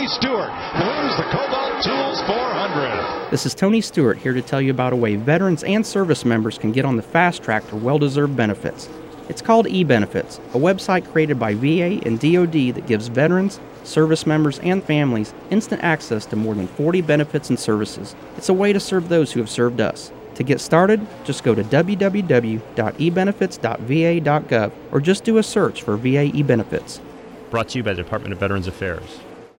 Tony Stewart wins the Cobalt Tools 400. This is Tony Stewart here to tell you about a way veterans and service members can get on the fast track to well-deserved benefits. It's called eBenefits, a website created by VA and DoD that gives veterans, service members, and families instant access to more than 40 benefits and services. It's a way to serve those who have served us. To get started, just go to www.ebenefits.va.gov or just do a search for VA eBenefits. Brought to you by the Department of Veterans Affairs.